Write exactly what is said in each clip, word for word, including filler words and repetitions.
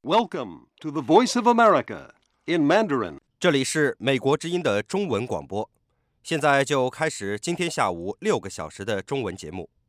Welcome to the Voice of America in Mandarin. 这里是美国之音的中文广播，现在就开始今天下午六个小时的中文节目。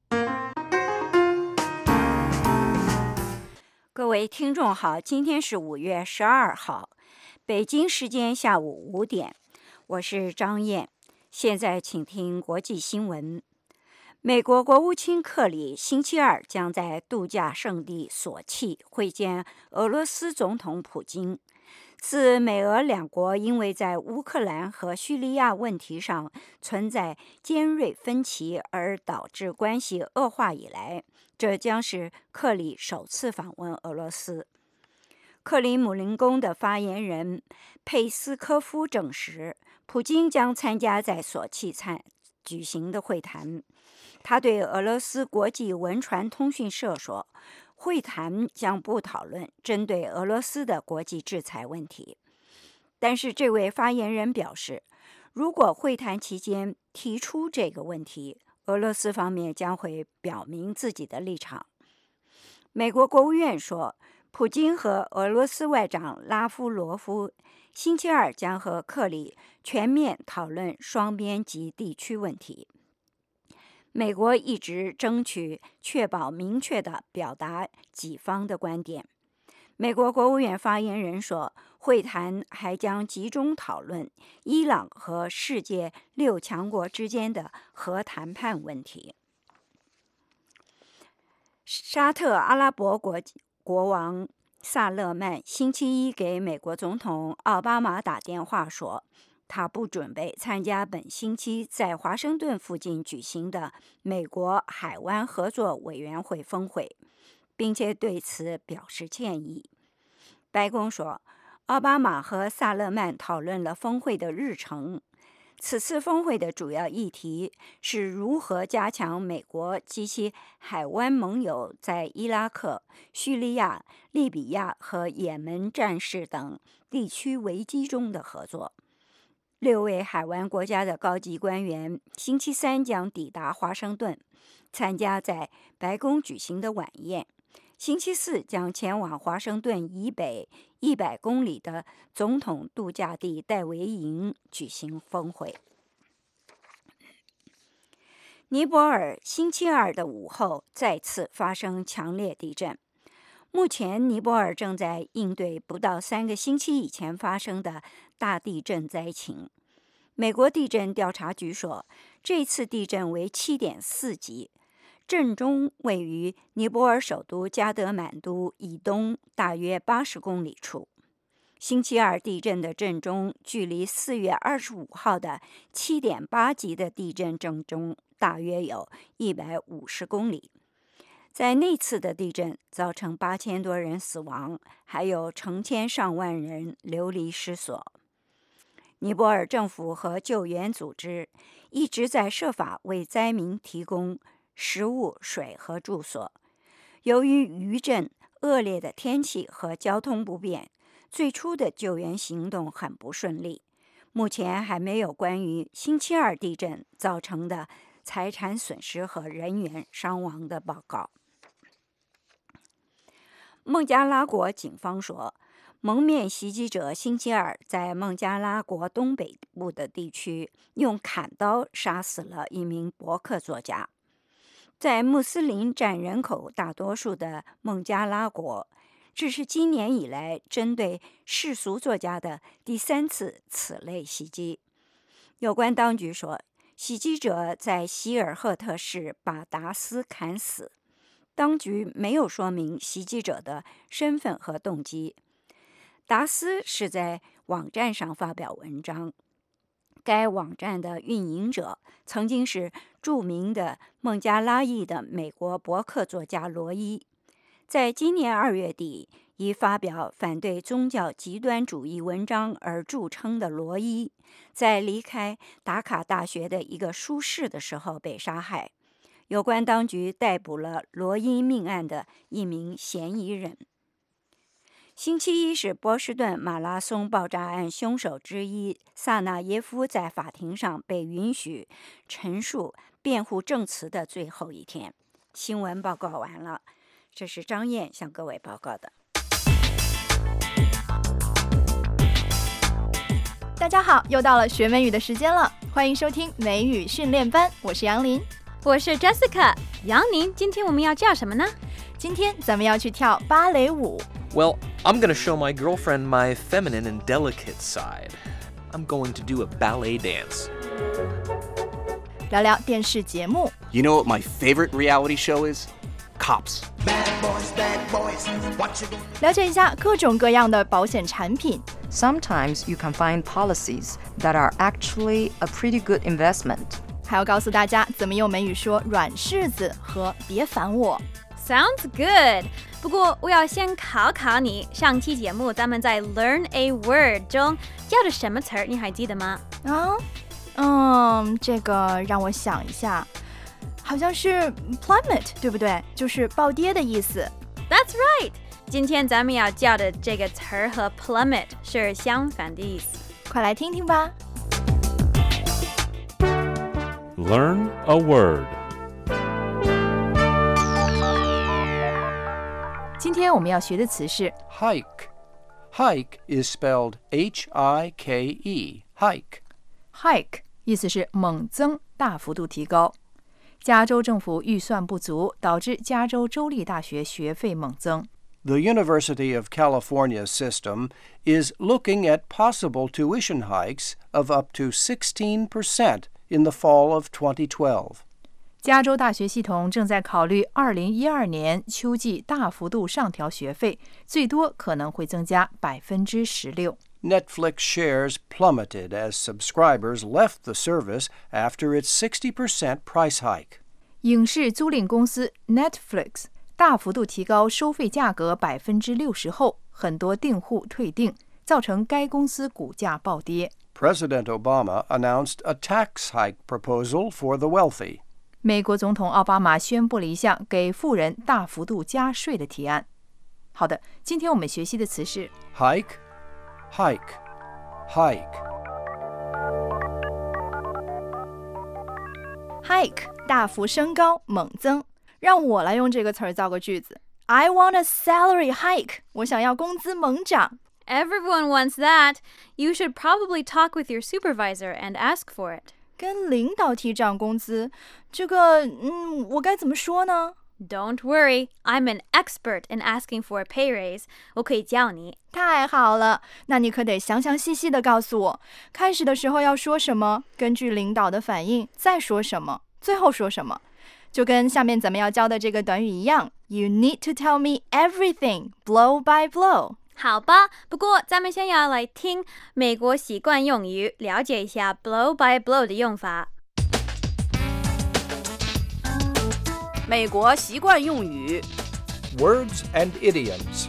各位听众好，今天是五月十二号，北京时间下午五点，我是张燕。现在请听国际新闻。美国国务卿克里星期二将在度假胜地索契会见俄罗斯总统普京。自美俄两国因为在乌克兰和叙利亚问题上存在尖锐分歧而导致关系恶化以来，这将是克里首次访问俄罗斯。克里姆林宫的发言人佩斯科夫证实，普京将参加在索契参举行的会谈。他对俄罗斯国际文传通讯社说，会谈将不讨论针对俄罗斯的国际制裁问题。但是这位发言人表示，如果会谈期间提出这个问题，俄罗斯方面将会表明自己的立场。美国国务院说，普京和俄罗斯外长拉夫罗夫星期二将和克里全面讨论双边及地区问题。美国一直争取确保明确地表达己方的观点。美国国务院发言人说，会谈还将集中讨论伊朗和世界六强国之间的核谈判问题。沙特阿拉伯国国王萨勒曼星期一给美国总统奥巴马打电话说，他不准备参加本星期在华盛顿附近举行的美国海湾合作委员会峰会，并且对此表示歉意。白宫说，奥巴马和萨勒曼讨论了峰会的日程。此次峰会的主要议题是如何加强美国及其海湾盟友在伊拉克、叙利亚、利比亚和也门战事等地区危机中的合作。六位海湾国家的高级官员星期三将抵达华盛顿，参加在白宫举行的晚宴。星期四将前往华盛顿以北一百公里的总统度假地戴维营举行峰会。尼泊尔星期二的午后再次发生强烈地震。目前，尼泊尔正在应对不到三个星期以前发生的大地震灾情。美国地震调查局说，这次地震为 七点四 级，震中位于尼泊尔首都加德满都以东大约八十公里处。星期二地震的震中距离四月二十五号的 七点八 级的地震震中大约有一百五十公里。在那次的地震造成八千多人死亡，还有成千上万人流离失所。尼泊尔政府和救援组织一直在设法为灾民提供食物、水和住所。由于余震、恶劣的天气和交通不便，最初的救援行动很不顺利。目前还没有关于星期二地震造成的财产损失和人员伤亡的报告。孟加拉国警方说，蒙面袭击者星期二在孟加拉国东北部的地区用砍刀杀死了一名博客作家。在穆斯林占人口大多数的孟加拉国，这是今年以来针对世俗作家的第三次此类袭击。有关当局说，袭击者在希尔赫特市把达斯砍死。当局没有说明袭击者的身份和动机。达斯是在网站上发表文章，该网站的运营者曾经是著名的孟加拉裔的美国博客作家罗伊。在今年二月底，以发表反对宗教极端主义文章而著称的罗伊，在离开达卡大学的一个书室的时候被杀害。有关当局逮捕了罗伊命案的一名嫌疑人。星期一是波士顿马拉松爆炸案凶手之一萨纳耶夫在法庭上被允许陈述辩护证词的最后一天。新闻报告完了，这是张燕向各位报告的。 大家好，又到了学美语的时间了，欢迎收听美语训练班，我是杨林， 我是 Jessica。杨宁，今天我们要教什么呢？ 今天咱们要去跳芭蕾舞。 Well, I'm going to show my girlfriend my feminine and delicate side. I'm going to do a ballet dance. 聊聊电视节目。 You know what my favorite reality show is? Cops. 了解一下各种各样的保险产品。 Sometimes you can find policies that are actually a pretty good investment. 还要告诉大家怎么用美语说软柿子和别烦我。 Sounds good。不过我要先考考你，上期节目咱们在 Learn a Word 中教的什么词儿，你还记得吗？ 啊，嗯，这个让我想一下，好像是 plummet， 对不对？就是暴跌的意思。 That's right。今天咱们要教的这个词儿和 plummet 是相反的意思。 快来听听吧。 Learn a word. 今天我们要学的词是 Hike. Hike is spelled H I K E. Hike. hike， 意思是猛增、大幅度提高。加州政府预算不足，导致加州州立大学学费猛增。 The University of California's system is looking at possible tuition hikes of up to sixteen percent in the fall of twenty twelve. 加州大学系统正在考虑二零一二年秋季大幅度上调学费，最多可能会增加百分之十六。 Netflix shares plummeted as subscribers left the service after its sixty percent price hike. 影视租赁公司 Netflix 大幅度提高收费价格百分之六十后，很多订户退订，造成该公司股价暴跌。 President Obama announced a tax hike proposal for the wealthy. 美国总统奥巴马宣布了一项给富人大幅度加税的提案。好的，今天我们学习的词是 Hike, hike, hike. hike 大幅升高、猛增。让我来用这个词儿造个句子。I want a salary hike. 我想要工资猛涨。 Everyone wants that. You should probably talk with your supervisor and ask for it. 跟领导提涨工资，这个，嗯，我该怎么说呢？ Don't worry, I'm an expert in asking for a pay raise. 我可以教你。 太好了，那你可得详详细细的告诉我，开始的时候要说什么，根据领导的反应再说什么，最后说什么。就跟下面咱们要教的这个短语一样 You need to tell me everything, blow by blow. 好吧，不过咱们先要来听美国习惯用语，了解一下 blow by blow 的用法。 美国习惯用语 Words and idioms.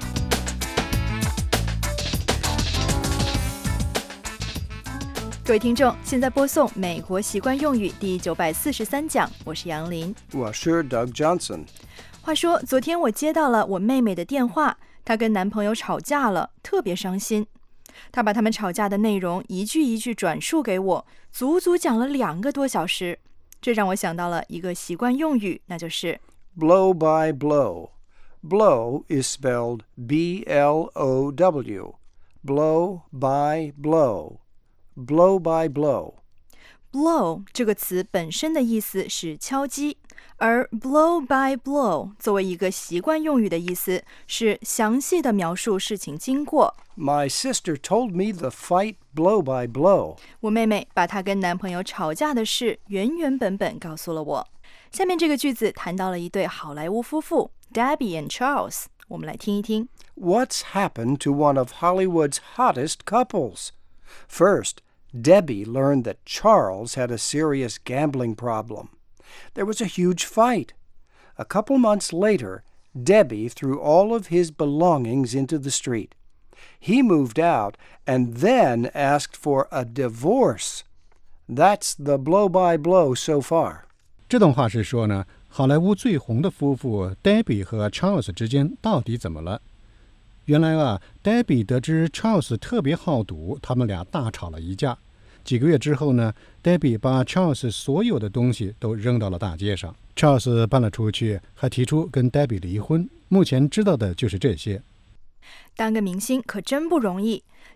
各位听众，现在播送美国习惯用语第九百四十三讲，我是杨林。 我是 Doug Johnson. 话说，昨天我接到了我妹妹的电话，她跟男朋友吵架了，特别伤心。她把他们吵架的内容一句一句转述给我，足足讲了两个多小时。这让我想到了一个习惯用语，那就是 Blow by blow. Blow is spelled B L O W. Blow by blow.Blow by blow. blow 这个词本身的意思是敲击，而 blow by blow 作为一个习惯用语的意思是详细的描述事情经过。 My sister told me the fight blow by blow. 我妹妹把她跟男朋友吵架的事原原本本告诉了我。下面这个句子谈到了一对好莱坞夫妇 Debbie and Charles， 我们来听一听。 What's happened to one of Hollywood's hottest couples? First, Debbie learned that Charles had a serious gambling problem. There was a huge fight. A couple months later, Debbie threw all of his belongings into the street. He moved out and then asked for a divorce. That's the blow-by-blow so far. 这段话是说呢，好莱坞最红的夫妇 Debbie 和 Charles 之间到底怎么了？原来啊 Debbie 得知 Charles 特别好赌，他们俩大吵了一架。几个月之后呢 Debbie 把 Charles 所有的东西都扔到了大街上。 Charles 搬了出去，还提出跟 Debbie 离婚。目前知道的就是这些。 当个明星可真不容易，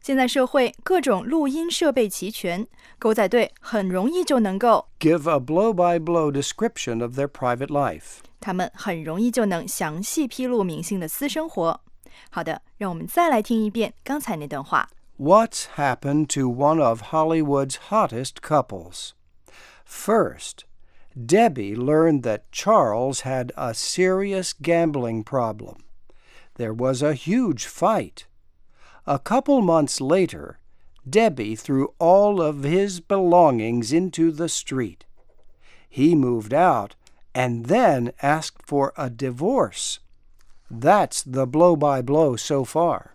现在社会各种录音设备齐全，狗仔队很容易就能够 give a blow-by-blow description of their private life. 他们很容易就能详细披露明星的私生活。好的，让我们再来听一遍刚才那段话。 What's happened to one of Hollywood's hottest couples? First, Debbie learned that Charles had a serious gambling problem. There was a huge fight. A couple months later, Debbie threw all of his belongings into the street. He moved out and then asked for a divorce. That's the blow-by-blow so far.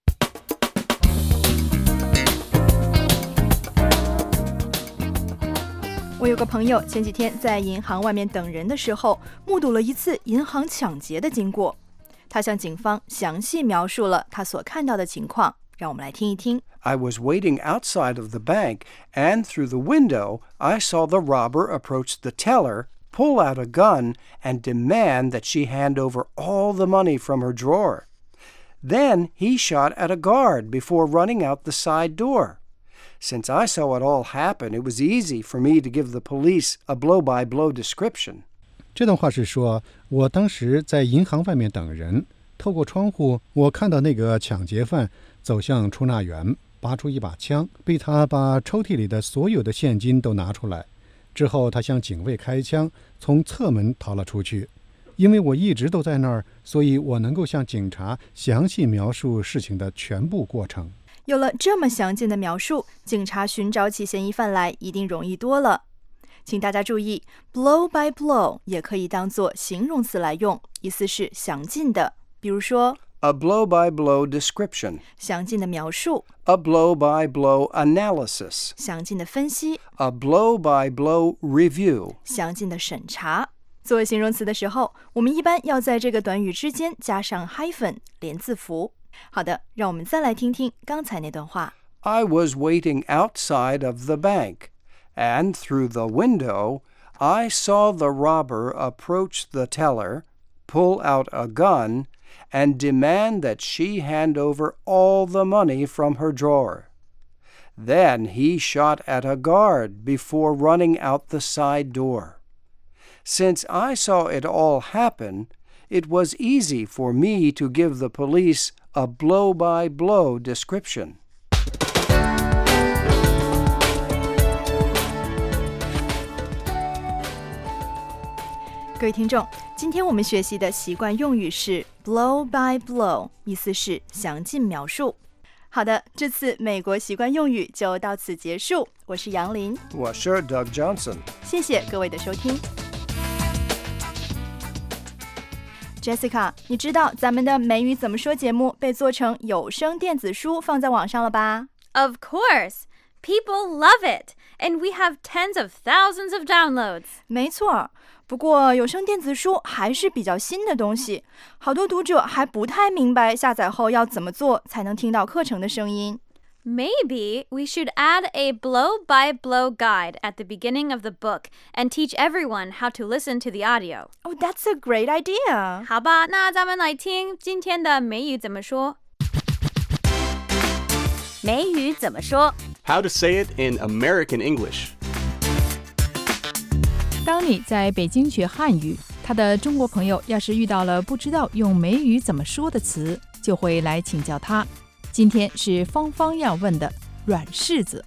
我有个朋友前几天在银行外面等人的时候，目睹了一次银行抢劫的经过。他向警方详细描述了他所看到的情况，让我们来听一听。 I was waiting outside of the bank, and through the window, I saw the robber approach the teller, pull out a gun, and demand that she hand over all the money from her drawer. Then he shot at a guard before running out the side door.Since I saw it all happen, it was easy for me to give the police a blow-by-blow description. 这段话是说，我当时在银行外面等人，透过窗户，我看到那个抢劫犯走向出纳员，拔出一把枪，逼他把抽屉里的所有的现金都拿出来。之后，他向警卫开枪，从侧门逃了出去。因为我一直都在那儿，所以我能够向警察详细描述事情的全部过程。 有了这么详尽的描述，警察寻找起嫌疑犯来一定容易多了。请大家注意 blow by blow 也可以当作形容词来用，意思是详尽的，比如说 a blow-by-blow description, 详尽的描述， a blow-by-blow analysis, 详尽的分析， a blow-by-blow review, 详尽的审查。做形容词的时候，我们一般要在这个短语之间加上 hyphen 连字符。好的，让我们再来听听刚才那段话。 I was waiting outside of the bank, and through the window, I saw the robber approach the teller, pull out a gun, and demand that she hand over all the money from her drawer. Then he shot at a guard before running out the side door. Since I saw it all happen, it was easy for me to give the police a blow-by-blow description. 各位听众，今天我们学习的习惯用语是 blow by blow， 意思是详尽描述。好的，这次美国习惯用语就到此结束。我是杨林， 我是 Doug Johnson， 谢谢各位的收听。Jessica， 你知道咱们的美语怎么说节目被做成有声电子书放在网上了吧？ Of course! People love it! And we have tens of thousands of downloads. 没错，不过有声电子书还是比较新的东西，好多读者还不太明白下载后要怎么做才能听到课程的声音。 Maybe we should add a blow-by-blow guide at the beginning of the book and teach everyone how to listen to the audio. Oh, that's a great idea. 好吧，那咱们来听今天的美语怎么说。 美语怎么说 How to say it in American English. 当你在北京学汉语，他的中国朋友要是遇到了不知道用美语怎么说的词，就会来请教他。今天是芳芳要问的软柿子。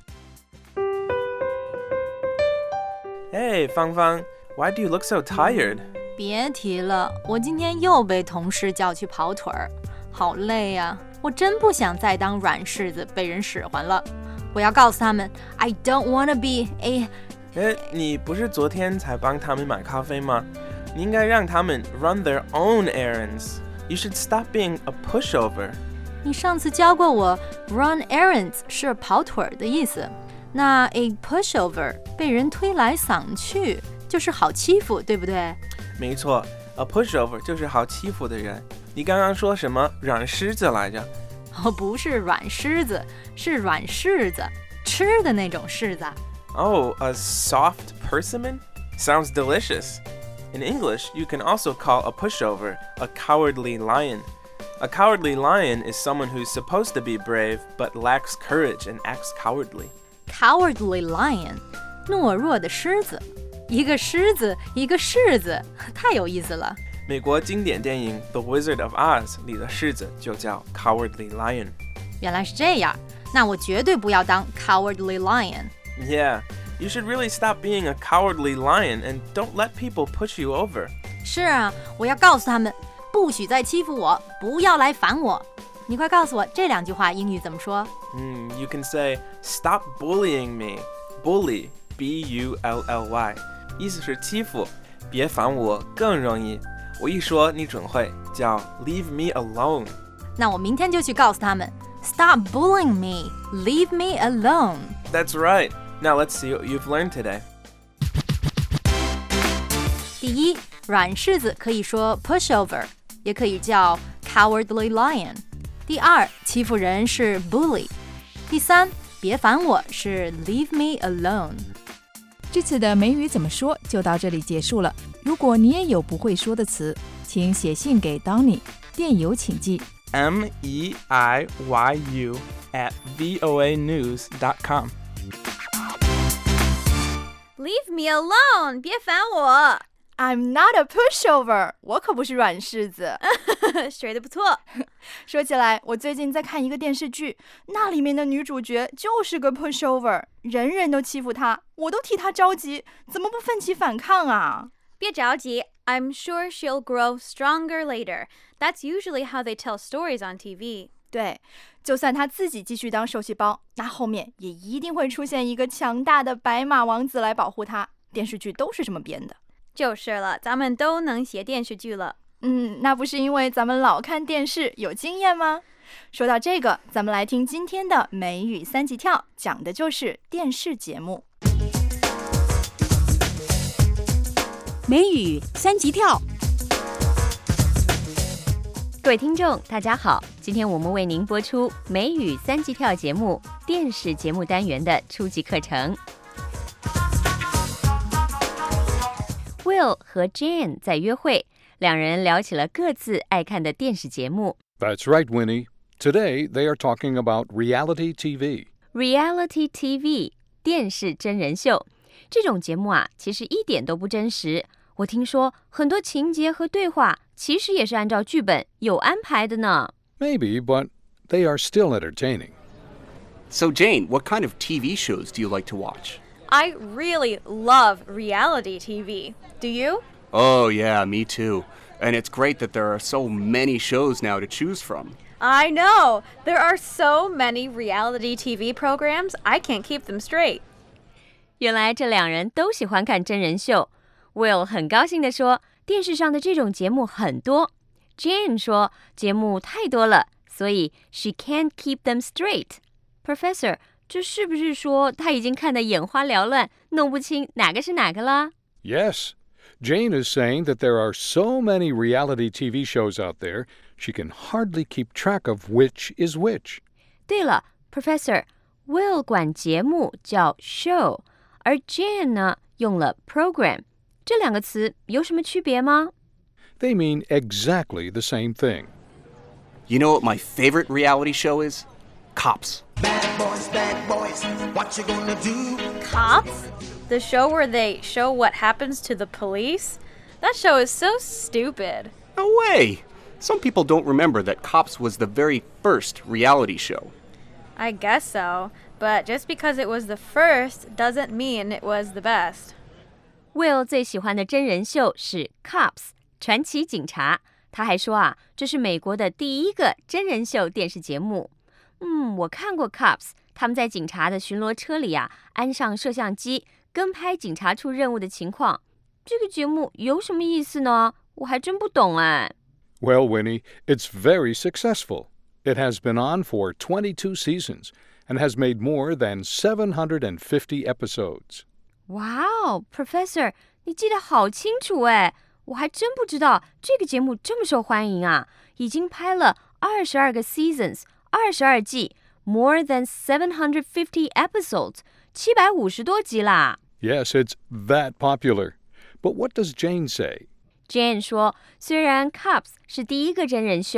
Hey, 芳芳 why do you look so tired? 别提了，我今天又被同事叫去跑腿儿，好累呀、啊！我真不想再当软柿子被人使唤了。我要告诉他们 I don't wanna be a... 哎，你不是昨天才帮他们买咖啡吗？你应该让他们 run their own errands. You should stop being a pushover. 你上次教过我 run errands 是跑腿儿的意思，那 a pushover 被人推来搡去就是好欺负，对不对？ 没错， a pushover 就是好欺负的人。你刚刚说什么软柿子来着？ 哦，不是软柿子，是软柿子，吃的那种柿子。 Oh, a soft persimmon? Sounds delicious. In English, you can also call a pushover a cowardly lion. A cowardly lion is someone who's supposed to be brave but lacks courage and acts cowardly. Cowardly lion, 懦弱的狮子。一个狮子，一个柿子，太有意思了。 美国经典电影《The Wizard of Oz》里的狮子就叫 Cowardly Lion。 原来是这样，那我绝对不要当 Cowardly Lion。 Yeah, you should really stop being a cowardly lion and don't let people push you over. 是啊，我要告诉他们，不许再欺负我，不要来烦我。你快告诉我这两句话英语怎么说？ 嗯 You can say, stop bullying me. Bully, B U L L Y. 意思是欺负，别烦我更容易。我一说你准会，叫 Leave me alone. 那我明天就去告诉他们 Stop bullying me, leave me alone. That's right. Now let's see what you've learned today. 第一，软柿子可以说 pushover， 也可以叫 cowardly lion。第二，欺负人是 bully。第三，别烦我是 leave me alone。 这次的美语怎么说就到这里结束了。如果你也有不会说的词，请写信给 Donny， 电邮请寄 M E I Y U at voa news dot com. Leave me alone， 别烦我。 I'm not a pushover， 我可不是软柿子。 学得不错。 说起来，我最近在看一个电视剧，那里面的女主角就是个 pushover， 人人都欺负她，我都替她着急，怎么不奋起反抗啊？ 别着急 ，I'm sure she'll grow stronger later. That's usually how they tell stories on T V. 对，就算她自己继续当受气包，那后面也一定会出现一个强大的白马王子来保护她。电视剧都是这么编的。 就是了，咱们都能写电视剧了。 嗯，那不是因为咱们老看电视有经验吗？说到这个，咱们来听今天的美语三级跳，讲的就是电视节目。 美语三级跳。 各位听众，大家好，今天我们为您播出美语三级跳节目电视节目单元的初级课程。Will 和 Jane 在约会，两人聊起了各自爱看的电视节目。 That's right, Winnie. Today they are talking about reality T V. Reality T V 电视真人秀，这种节目啊，其实一点都不真实。我听说很多情节和对话其实也是按照剧本有安排的呢。 Maybe, but they are still entertaining. So, Jane, what kind of T V shows do you like to watch? I really love reality T V. Do you? Oh, yeah, me too. And it's great that there are so many shows now to choose from. I know. There are so many reality T V programs, I can't keep them straight. 原来这两人都喜欢看真人秀。Will 很高兴地说，电视上的这种节目很多。Jane 说，节目太多了，所以 she can't keep them straight. Professor, 这是不是说他已经看得眼花缭乱，弄不清哪个是哪个啦？ Yes. Jane is saying that there are so many reality T V shows out there, she can hardly keep track of which is which. 对了 Professor, Will 管节目叫 show, 而 Jane 呢用了 program. 这两个词有什么区别吗？ They mean exactly the same thing. You know what my favorite reality show is? Cops. Bad boys, bad boys, what you gonna do? Cops? The show where they show what happens to the police? That show is so stupid. No way! Some people don't remember that Cops was the very first reality show. I guess so, but just because it was the first doesn't mean it was the best. Will 最喜欢的真人秀是 Cops 传奇警察，他还说啊，这是美国的第一个真人秀电视节目。嗯，我看过 Cops， 他们在警察的巡逻车里啊，安上摄像机，跟拍警察出任务的情况。这个节目有什么意思呢？我还真不懂哎。 Well, Winnie, it's very successful. It has been on for twenty-two seasons and has made more than seven hundred fifty episodes. 哇哦 Professor, 你记得好清楚哎，我还真不知道这个节目这么受欢迎啊，已经拍了二十二个 seasons， 二十二季 more than seven hundred fifty episodes， 七百五十多集啦。 Yes, it's that popular. But what does Jane say? Jane 说，虽然 Cops 是第一个真人秀，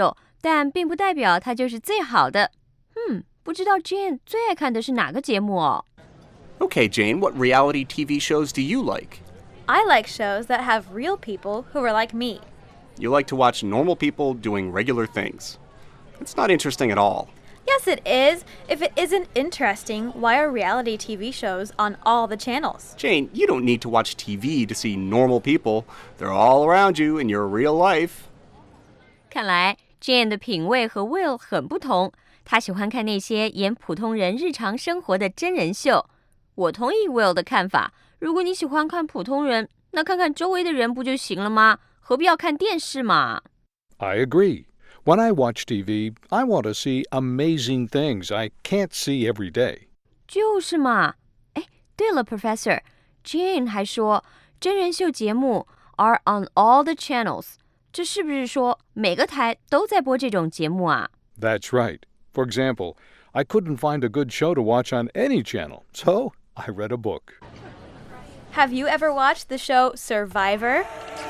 但并不代表它就是最好的。嗯，不知道 Jane 最爱看的是哪个节目哦？ Okay, Jane, what reality T V shows do you like? I like shows that have real people who are like me. You like to watch normal people doing regular things. It's not interesting at all. Yes, it is. If it isn't interesting, why are reality T V shows on all the channels? Jane, you don't need to watch T V to see normal people. They're all around you in your real life. 看来 Jane 的品味和 Will 很不同，他喜欢看那些演普通人日常生活的真人秀。我同意 Will 的看法，如果你喜欢看普通人，那看看周围的人不就行了吗？何必要看电视嘛？ I agree. When I watch T V, I want to see amazing things I can't see every day. 就是嘛。哎，对了 Professor， Jane 还说真人秀节目 are on all the channels， 这是不是说每个台都在播这种节目啊？ That's right. For example, I couldn't find a good show to watch on any channel, so I read a book. Have you ever watched the show Survivor?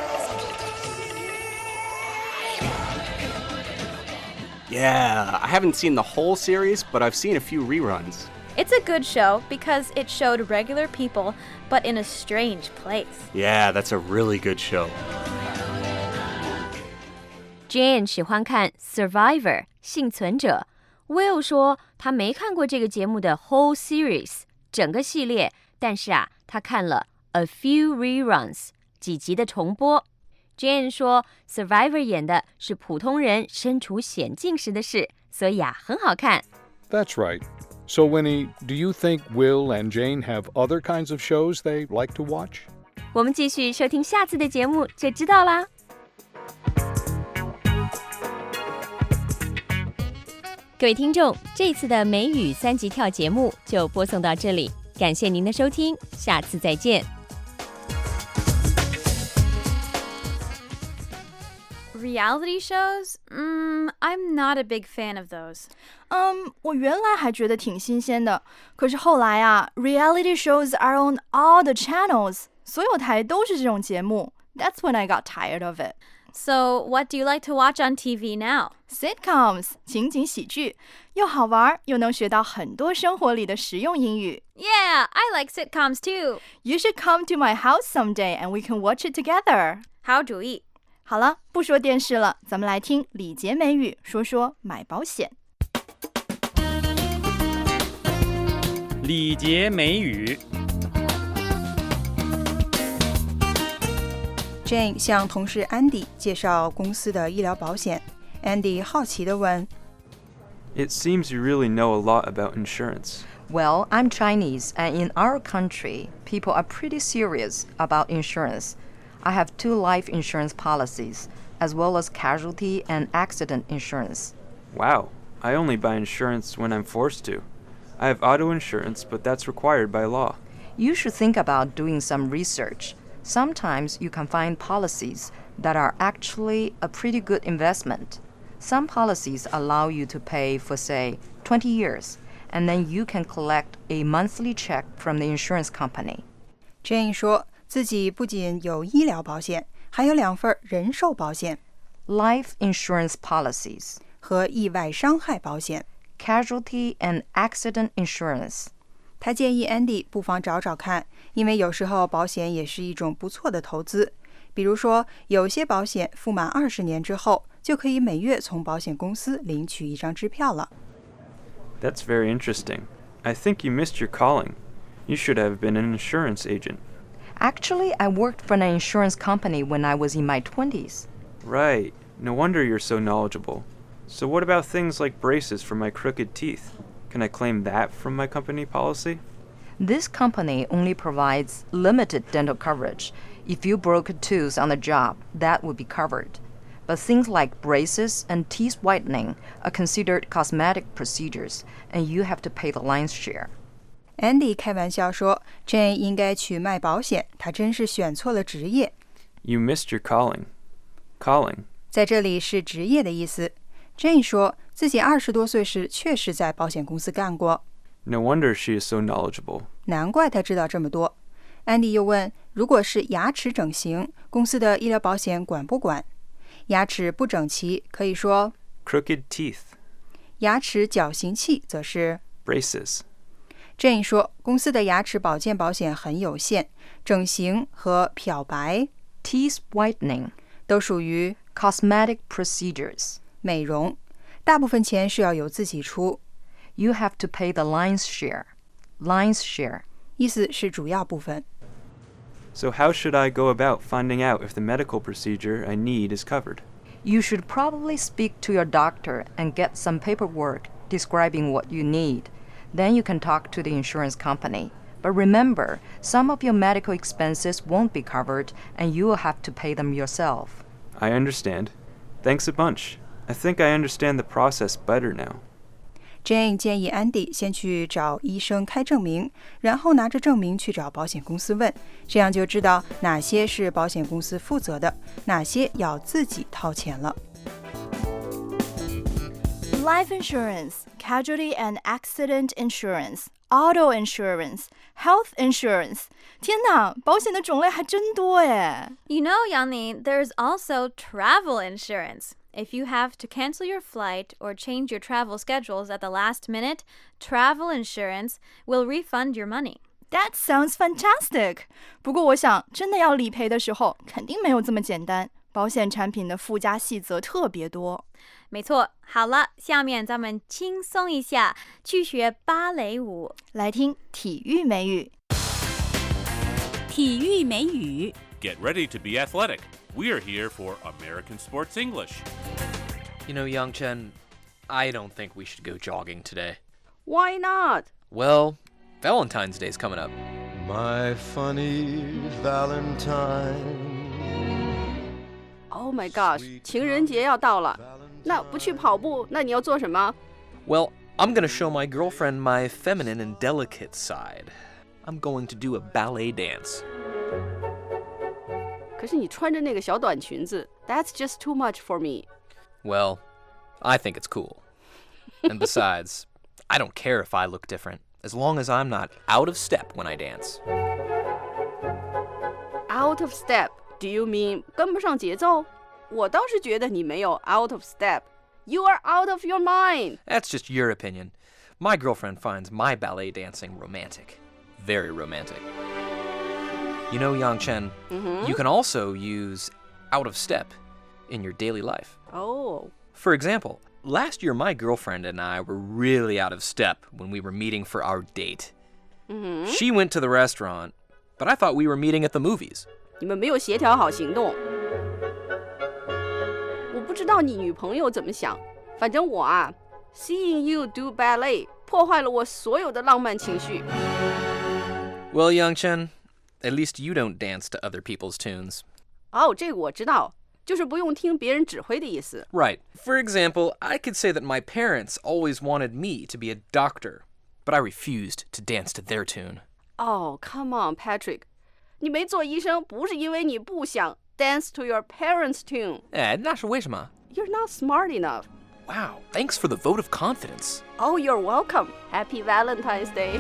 Yeah, I haven't seen the whole series, but I've seen a few reruns. It's a good show because it showed regular people, but in a strange place. Yeah, that's a really good show. Jane 喜欢看 Survivor 幸存者。Will 说他没看过这个节目的 whole series 整个系列，但是啊，他看了 a few reruns 几集的重播。Jane 说 Survivor 演的是普通人身处险境时的事，所以啊，很好看。 That's right. So, Winnie, do you think Will and Jane have other kinds of shows they like to watch? 我们继续收听下次的节目就知道啦。各位听众，这次的美语三级跳节目就播送到这里，感谢您的收听，下次再见。 Reality shows? Mm, I'm not a big fan of those. 嗯，我原来还觉得挺新鲜的，可是后来啊 ，reality shows are on all the channels， 所有台都是这种节目。That's when I got tired of it. So, what do you like to watch on T V now? Sitcoms 情景喜剧，又好玩又能学到很多生活里的实用英语。 Yeah, I like sitcoms too. You should come to my house someday and we can watch it together. 好主意。 好了，不说电视了，咱们来听李杰美语说说买保险。 礼节美语。 Jane 向同事 Andy 介绍公司的医疗保险。Andy 好奇地问 It seems you really know a lot about insurance. Well, I'm Chinese, and in our country, people are pretty serious about insurance. I have two life insurance policies, as well as casualty and accident insurance. Wow, I only buy insurance when I'm forced to. I have auto insurance, but that's required by law. You should think about doing some research. Sometimes you can find policies that are actually a pretty good investment. Some policies allow you to pay for, say, twenty years, and then you can collect a monthly check from the insurance company. Jane 说自己不仅有医疗保险，还有两份人寿保险 Life insurance policies 和意外伤害保险 Casualty and accident insurance. 他建议 Andy 不妨找找看，因为有时候保险也是一种不错的投资。比如说，有些保险付满二十年之后，就可以每月从保险公司领取一张支票了。 That's very interesting. I think you missed your calling. You should have been an insurance agent. Actually, I worked for an insurance company when I was in my twenties. Right. No wonder you're so knowledgeable. So what about things like braces for my crooked teeth? Can I claim that from my company policy? This company only provides limited dental coverage. If you broke a tooth on the job, that would be covered. But things like braces and teeth whitening are considered cosmetic procedures, and you have to pay the lion's share. Andy 开玩笑说 Jane 应该去卖保险，她真是选错了职业。 You missed your calling. Calling. 在这里是职业的意思。Jane 说自己二十多岁时确实在保险公司干过。 No wonder she is so knowledgeable. 难怪她知道这么多。Andy 又问，如果是牙齿整形，公司的医疗保险管不管？牙齿不整齐可以说 Crooked teeth. 牙齿矫形器则是 Braces. Jane 说，公司的牙齿保健保险很有限，整形和漂白 teeth whitening 都属于 cosmetic procedures 美容，大部分钱是要由自己出。 You have to pay the lion's share. Lion's share 意思是主要部分。 So how should I go about finding out if the medical procedure I need is covered? You should probably speak to your doctor and get some paperwork describing what you need. Then you can talk to the insurance company. But remember, some of your medical expenses won't be covered, and you will have to pay them yourself. I understand. Thanks a bunch. I think I understand the process better now. Jane 建议 Andy 先去找医生开证明，然后拿着证明去找保险公司问，这样就知道哪些是保险公司负责的，哪些要自己掏钱了。 Life insurance, casualty and accident insurance, auto insurance, health insurance. 天哪，保险的种类还真多耶！ You know, Yang-Ni, there's also travel insurance. If you have to cancel your flight or change your travel schedules at the last minute, travel insurance will refund your money. That sounds fantastic. 不过我想，真的要理赔的时候，肯定没有这么简单。保险产品的附加细则特别多。 没错，好了，下面咱们轻松一下，去学芭蕾舞。 来听体育美语。 体育美语。 Get ready to be athletic. We are here for American Sports English. You know, Yang Chen, I don't think we should go jogging today. Why not? Well, Valentine's Day's coming up. My funny Valentine. Oh my gosh, 情人节要到了。那不去跑步，那你要做什么？ Well, I'm going to show my girlfriend my feminine and delicate side. I'm going to do a ballet dance. 可是你穿着那个小短裙子 That's just too much for me. Well, I think it's cool. And besides, I don't care if I look different, as long as I'm not out of step when I dance. Out of step? Do you mean 跟不上节奏？我倒是觉得你没有 out of step. You are out of your mind. That's just your opinion. My girlfriend finds my ballet dancing romantic. Very romantic. You know, Yang Chen, mm-hmm. you can also use out of step in your daily life. Oh. For example, last year my girlfriend and I were really out of step when we were meeting for our date. Mm-hmm. She went to the restaurant, but I thought we were meeting at the movies. 你们没有协调好行动。我不知道你女朋友怎么想，反正我啊 ，seeing you do ballet 破坏了我所有的浪漫情绪。 Well, Yang Chen, at least you don't dance to other people's tunes. 哦，这个我知道，就是不用听别人指挥的意思。 Right. For example, I could say that my parents always wanted me to be a doctor, but I refused to dance to their tune. Oh, come on, Patrick. 你没做医生，不是因为你不想 dance to your parents' tune. 哎，那是为什么？ You're not smart enough. Wow, thanks for the vote of confidence. Oh, you're welcome. Happy Valentine's Day.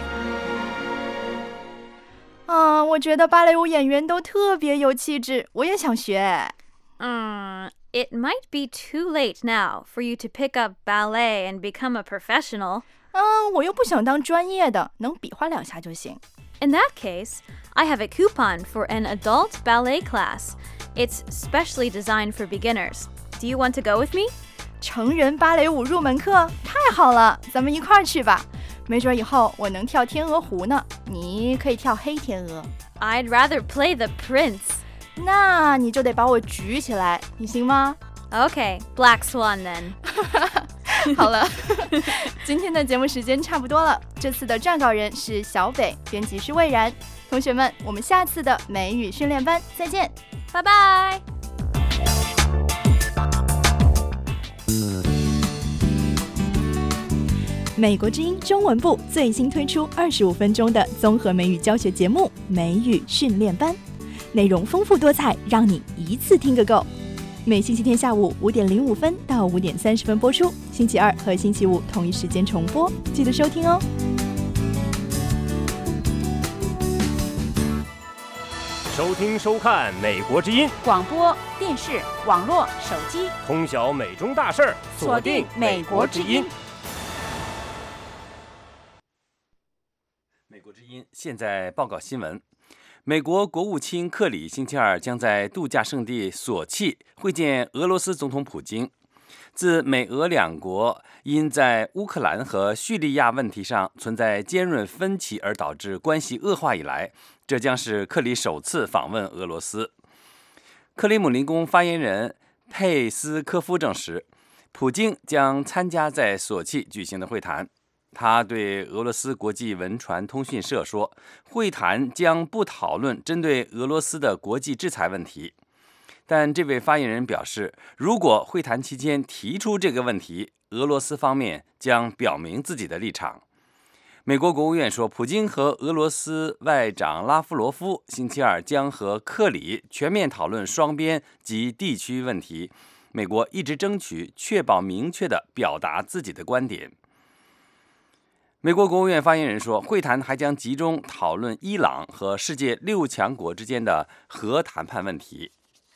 啊，我觉得芭蕾舞演员都特别有气质，我也想学。 嗯 It might be too late now for you to pick up ballet and become a professional. 嗯，我又不想当专业的，能比划两下就行。 In that case, I have a coupon for an adult ballet class. It's specially designed for beginners. Do you want to go with me? 成人芭蕾舞入门课，太好了，咱们一块儿去吧。没准以后我能跳天鹅湖呢，你可以跳黑天鹅。 I'd rather play the prince. 那你就得把我举起来，你行吗？ Okay, Black Swan then. 好了，今天的节目时间差不多了。这次的撰稿人是小北，编辑是魏然。同学们，我们下次的美语训练班再见， 拜拜。 美国之音中文部最新推出二十五分钟的综合美语教学节目《美语训练班》，内容丰富多彩，让你一次听个够。每星期天下午五点零五分到五点三十分播出，星期二和星期五同一时间重播，记得收听哦。 收听收看美国之音广播电视、网络、手机， 通晓美中大事儿， 锁定美国之音。 美国之音现在报告新闻：美国国务卿克里星期二将在度假胜地索契会见俄罗斯总统普京。自美俄两国因在乌克兰和叙利亚问题上存在尖锐分歧而导致关系恶化以来，这将是克里首次访问俄罗斯。克里姆林宫发言人佩斯科夫证实，普京将参加在索契举行的会谈。他对俄罗斯国际文传通讯社说，会谈将不讨论针对俄罗斯的国际制裁问题。但这位发言人表示，如果会谈期间提出这个问题，俄罗斯方面将表明自己的立场。美国国务院说，普京和俄罗斯外长拉夫罗夫星期二将和克里全面讨论双边及地区问题。美国一直争取确保明确地表达自己的观点。美国国务院发言人说，会谈还将集中讨论伊朗和世界六强国之间的核谈判问题。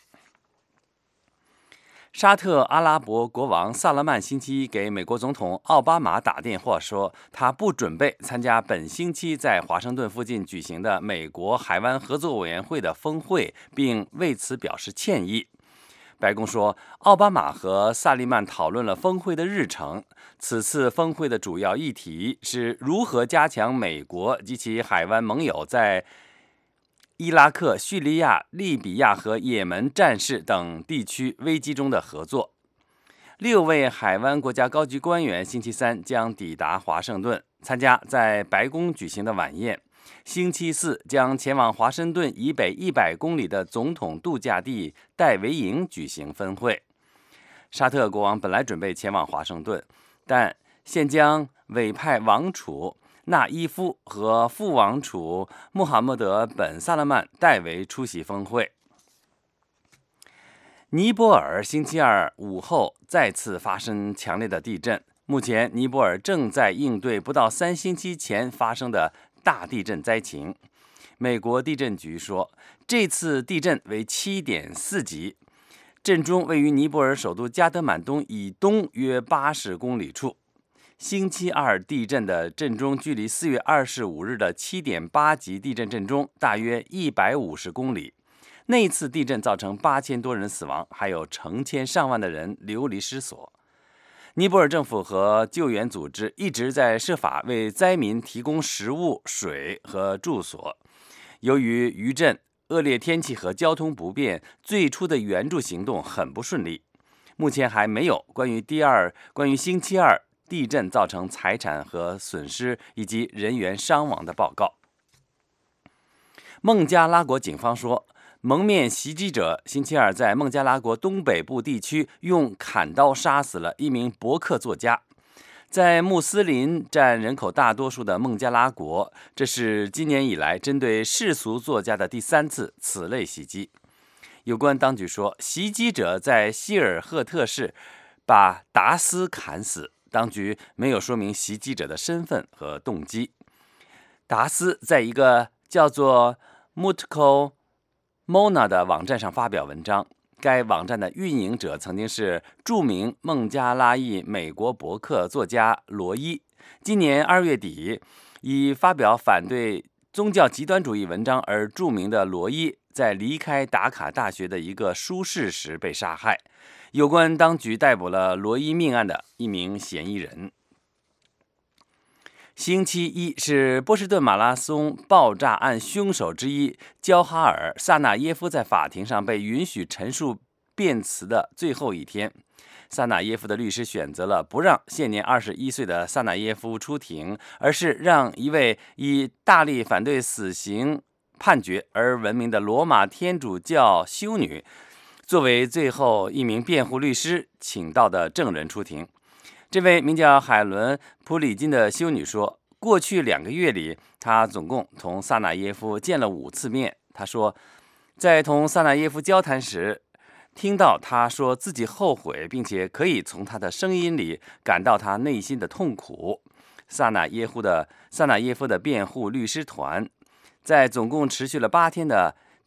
沙特阿拉伯国王萨勒曼星期一给美国总统奥巴马打电话说，他不准备参加本星期在华盛顿附近举行的美国海湾合作委员会的峰会，并为此表示歉意。白宫说，奥巴马和萨利曼讨论了峰会的日程。此次峰会的主要议题是如何加强美国及其海湾盟友在伊拉克、叙利亚、利比亚和也门战事等地区危机中的合作。六位海湾国家高级官员星期三将抵达华盛顿，参加在白宫举行的晚宴。星期四将前往华盛顿以北一百公里的总统度假地戴维营举行分会。沙特国王本来准备前往华盛顿，但现将委派王储纳伊夫和副王储穆罕默德本萨勒曼代为出席峰会。尼泊尔星期二午后再次发生强烈的地震，目前尼泊尔正在应对不到三星期前发生的大地震灾情。美国地震局说，这次地震为 七点四 级，震中位于尼泊尔首都加德满都以东约八十公里处。星期二地震的震中距离四月二十五日的 七点八 级地震震中大约一百五十公里。那次地震造成八千多人死亡，还有成千上万的人流离失所。尼泊尔政府和救援组织一直在设法为灾民提供食物、水和住所。由于余震、恶劣天气和交通不便，最初的援助行动很不顺利。目前还没有关于第二关于星期二地震造成财产和损失以及人员伤亡的报告。孟加拉国警方说，蒙面袭击者星期二在孟加拉国东北部地区用砍刀杀死了一名博客作家。在穆斯林占人口大多数的孟加拉国，这是今年以来针对世俗作家的第三次此类袭击。有关当局说，袭击者在希尔赫特市把达斯砍死，当局没有说明袭击者的身份和动机。达斯在一个叫做 Mutko Mona 的网站上发表文章，该网站的运营者曾经是著名孟加拉裔美国博客作家罗伊。今年二月底，以发表反对宗教极端主义文章而著名的罗伊，在离开达卡大学的一个书室时被杀害。有关当局逮捕了罗伊命案的一名嫌疑人。星期一是波士顿马拉松爆炸案凶手之一焦哈尔·萨纳耶夫在法庭上被允许陈述辩词的最后一天。萨纳耶夫的律师选择了不让现年二十一岁的萨纳耶夫出庭，而是让一位以大力反对死刑判决而闻名的罗马天主教修女作为最后一名辩护律师请到的证人出庭。这位名叫海伦·普里金的修女说，过去两个月里，她总共同萨纳耶夫见了五次面。她说，在同萨纳耶夫交谈时，听到他说自己后悔，并且可以从他的声音里感到他内心的痛苦。萨纳耶夫的萨纳耶夫的辩护律师团在总共持续了八天的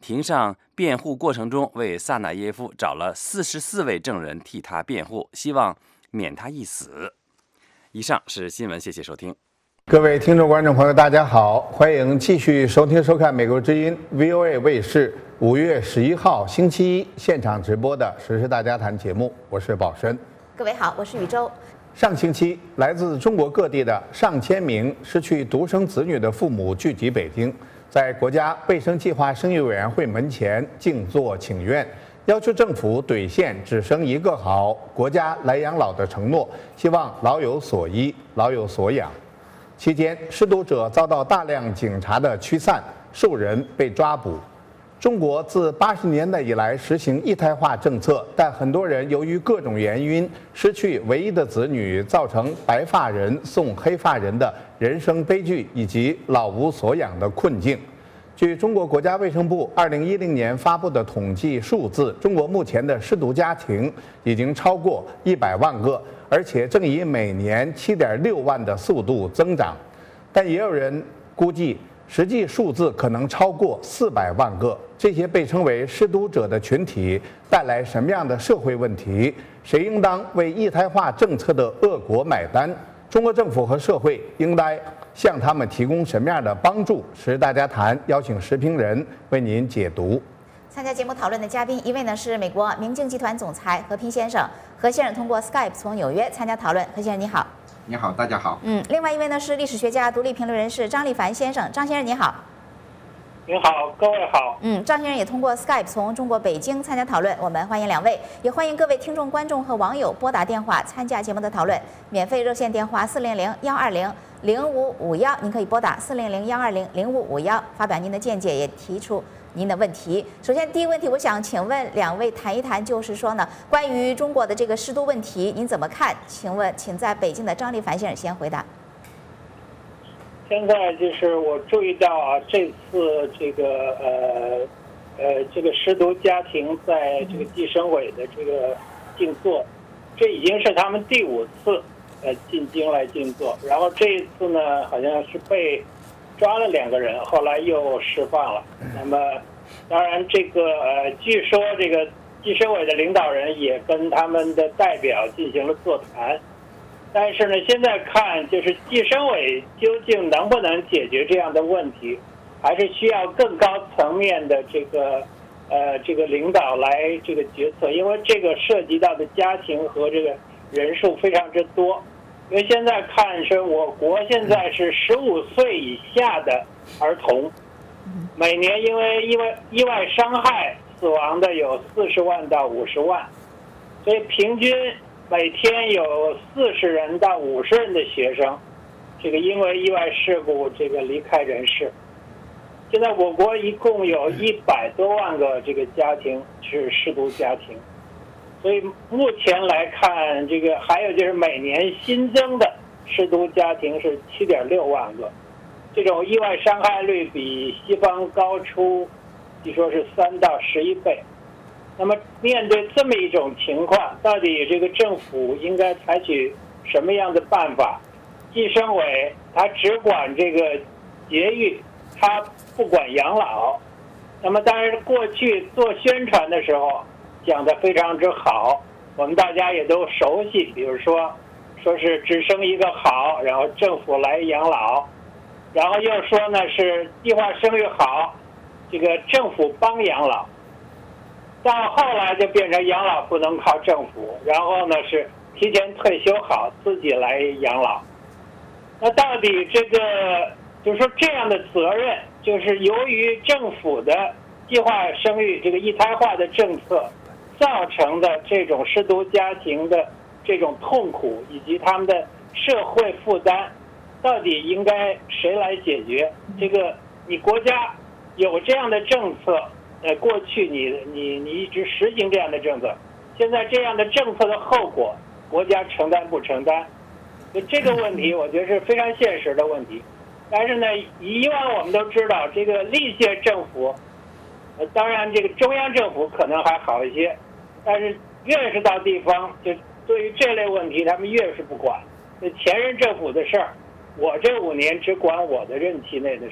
庭上辩护过程中为萨纳耶夫找了四十四位证人替他辩护，希望免他一死。以上是新闻，谢谢收听。 各位听众观众朋友大家好，欢迎继续收听收看美国之音 V O A 卫视五月十一号星期一现场直播的时事大家谈节目，我是宝生。 各位好，我是宇宙。 上星期，来自中国各地的上千名失去独生子女的父母聚集北京，在国家卫生计划生育委员会门前静坐请愿，要求政府兑现只生一个好，国家来养老的承诺，希望老有所依，老有所养。期间，失独者遭到大量警察的驱散，数人被抓捕。中国自八十年代以来实行一胎化政策，但很多人由于各种原因失去唯一的子女，造成白发人送黑发人的人生悲剧以及老无所养的困境。据中国国家卫生部二零一零年发布的统计数字，中国目前的失独家庭已经超过一百万个，而且正以每年七点六万的速度增长。但也有人估计，实际数字可能超过四百万个。这些被称为失独者的群体带来什么样的社会问题？谁应当为一胎化政策的恶果买单？中国政府和社会应该向他们提供什么样的帮助？时事大家谈邀请时评人为您解读。 参加节目讨论的嘉宾，一位呢是美国明镜集团总裁何平先生，何先生通过 Skype 从纽约参加讨论。何先生你好。 你好，大家好。 嗯，另外一位呢是历史学家、独立评论人士张立凡先生，张先生你好。 您好，各位好。 嗯，张先生也通过 Skype 从中国北京参加讨论，我们欢迎两位，也欢迎各位听众、观众和网友拨打电话参加节目的讨论。免费热线电话四零零幺二零零五五幺，您可以拨打四零零幺二零零五五幺，发表您的见解，也提出您的问题。首先，第一个问题，我想请问两位谈一谈，就是说呢，关于中国的这个失独问题，您怎么看？请问，请在北京的张立凡先生先回答。 现在就是我注意到啊，这次这个呃呃这个失独家庭在这个计生委的这个静坐，这已经是他们第五次呃进京来静坐，然后这一次呢好像是被抓了两个人，后来又释放了。那么当然这个呃据说这个计生委的领导人也跟他们的代表进行了座谈。但是呢，现在看就是计生委究竟能不能解决这样的问题，还是需要更高层面的这个呃这个领导来这个决策，因为这个涉及到的家庭和这个人数非常之多。因为现在看是我国现在是十五岁以下的儿童，每年因为意外意外伤害死亡的有四十万到五十万，所以平均每天有四十人到五十人的学生，这个因为意外事故这个离开人世。现在我国一共有一百多万个这个家庭是失独家庭，所以目前来看，这个还有就是每年新增的失独家庭是七点六万个，这种意外伤害率比西方高出，据说是三到十一倍。那么面对这么一种情况，到底这个政府应该采取什么样的办法？计生委它只管这个节育，它不管养老。那么当然过去做宣传的时候讲得非常之好，我们大家也都熟悉，比如说说是只生一个好，然后政府来养老，然后又说呢是计划生育好，这个政府帮养老。到后来就变成养老不能靠政府，然后呢是提前退休好，自己来养老。那到底这个就是说这样的责任，就是由于政府的计划生育这个一胎化的政策造成的这种失独家庭的这种痛苦以及他们的社会负担，到底应该谁来解决？这个你国家有这样的政策。呃，过去你你你一直实行这样的政策，现在这样的政策的后果，国家承担不承担？所以这个问题，我觉得是非常现实的问题。但是呢，以往我们都知道，这个历届政府，呃，当然这个中央政府可能还好一些，但是越是到地方，就对于这类问题，他们越是不管。那前任政府的事儿，我这五年只管我的任期内的事儿。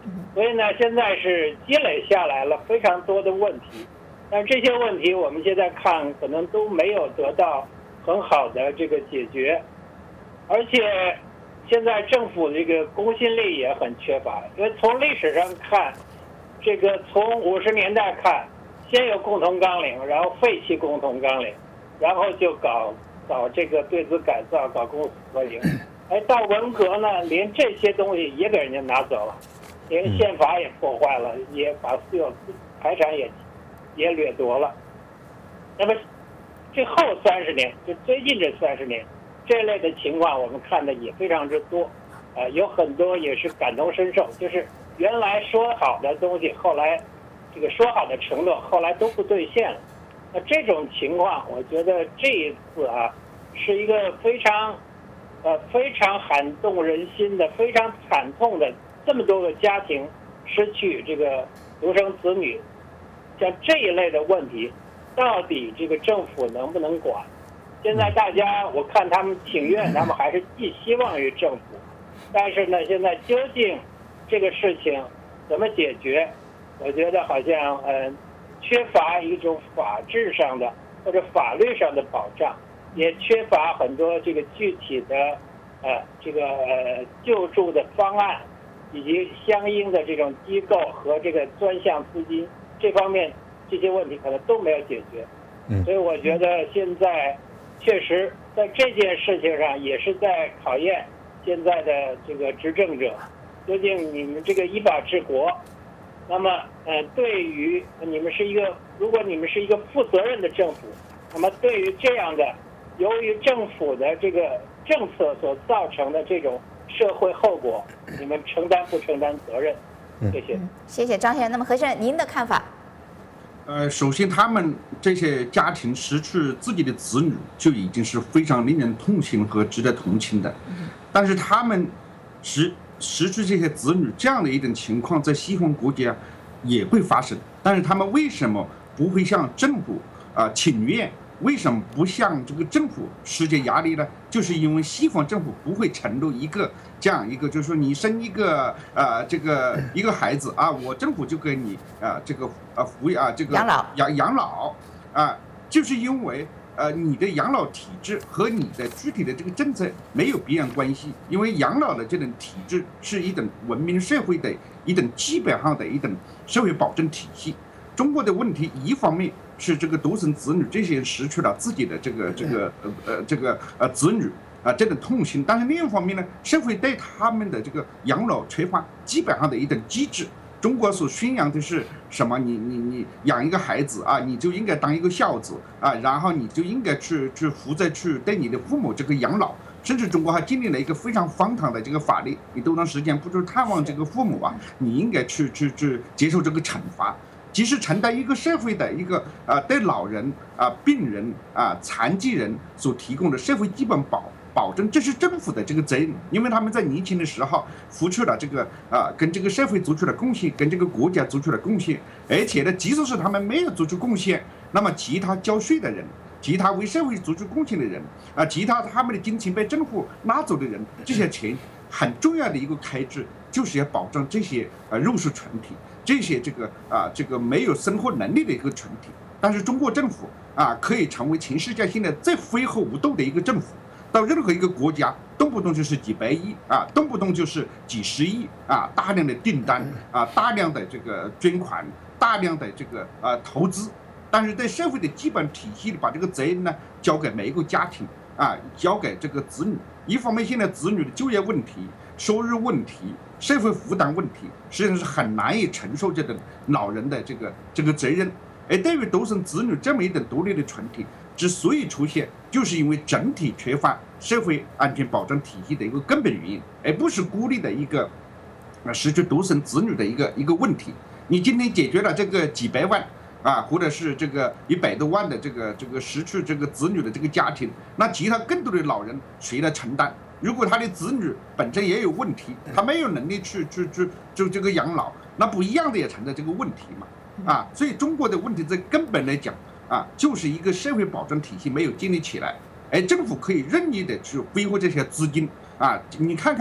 所以呢，现在是积累下来了非常多的问题，但这些问题我们现在看可能都没有得到很好的这个解决，而且现在政府这个公信力也很缺乏，因为从历史上看，这个从五十年代看，先有共同纲领，然后废弃共同纲领，然后就搞搞这个对资改造，搞公私合营。哎，到文革呢，连这些东西也给人家拿走了，连宪法也破坏了，也把私有财产也也掠夺了。那么这后三十年，就最近这三十年，这类的情况我们看的也非常之多，呃，有很多也是感同身受，就是原来说好的东西，后来这个说好的承诺，后来都不兑现了。那这种情况，我觉得这一次啊，是一个非常。呃，非常撼动人心的、非常惨痛的，这么多个家庭失去这个独生子女，像这一类的问题，到底这个政府能不能管？现在大家我看他们请愿，他们还是寄希望于政府，但是呢，现在究竟这个事情怎么解决？我觉得好像呃，缺乏一种法治上的或者法律上的保障。也缺乏很多这个具体的，呃，这个呃救助的方案，以及相应的这种机构和这个专项资金这方面这些问题可能都没有解决。嗯，所以我觉得现在确实在这件事情上也是在考验现在的这个执政者，究竟你们这个依法治国，那么呃，对于你们是一个，如果你们是一个负责任的政府，那么对于这样的。由于政府的这个政策所造成的这种社会后果，你们承担不承担责任？谢谢。 嗯、谢谢张先生。那么何先生，您的看法？ 呃，首先他们这些家庭失去自己的子女，就已经是非常令人痛心和值得同情的。但是他们失失去这些子女这样的一种情况，在西方国家也会发生。但是他们为什么不会向政府啊、呃、请愿？为什么不向这个政府施加压力呢？就是因为西方政府不会承诺一个这样一个，就是说你生一个呃这个一个孩子啊，我政府就给你啊、呃、这个呃抚养啊这个养老养养老啊、呃，就是因为呃你的养老体制和你的具体的这个政策没有必然关系，因为养老的这种体制是一种文明社会的一种基本上的一种社会保障体系。中国的问题一方面是这个独生子女这些人失去了自己的这个这个呃呃这个呃子女啊这种痛心，但是另一方面呢，社会对他们的这个养老缺乏基本上的一种机制。中国所宣扬的是什么？你你你养一个孩子啊，你就应该当一个孝子啊，然后你就应该去去负责去对你的父母这个养老。甚至中国还建立了一个非常荒唐的这个法律，你多长时间不去探望这个父母啊，你应该去去去接受这个惩罚。即是承担一个社会的一个啊、呃、对老人啊、呃、病人啊、呃、残疾人所提供的社会基本保保证，这是政府的这个责任，因为他们在年轻的时候付出了这个啊、呃、跟这个社会做出了贡献，跟这个国家做出了贡献，而且呢，即使是他们没有做出贡献，那么其他交税的人，其他为社会做出贡献的人啊、呃，其他他们的金钱被政府拿走的人，这些钱很重要的一个开支就是要保障这些呃弱势群体。这些这个啊，这个没有生活能力的一个群体，但是中国政府啊，可以成为全世界现在最飞火无斗的一个政府。到任何一个国家，动不动就是几百亿啊，动不动就是几十亿啊，大量的订单啊，大量的这个捐款，大量的这个啊投资。但是对社会的基本体系的把这个责任呢，交给每一个家庭啊，交给这个子女。一方面，现在子女的就业问题、收入问题、社会负担问题，实际上是很难以承受这种老人的这个这个责任。而对于独生子女这么一种独立的群体，之所以出现，就是因为整体缺乏社会安全保障体系的一个根本原因，而不是孤立的一个呃失去独生子女的一个一个问题。你今天解决了这个几百万啊，或者是这个一百多万的这个这个失去这个子女的这个家庭，那其他更多的老人谁来承担？如果他的子女本身也有问题，他没有能力去去去就这个养老，那不一样的也存在这个问题嘛。啊，所以中国的问题在根本来讲啊，就是一个社会保障体系没有建立起来，而政府可以任意的去挥霍这些资金啊。你看看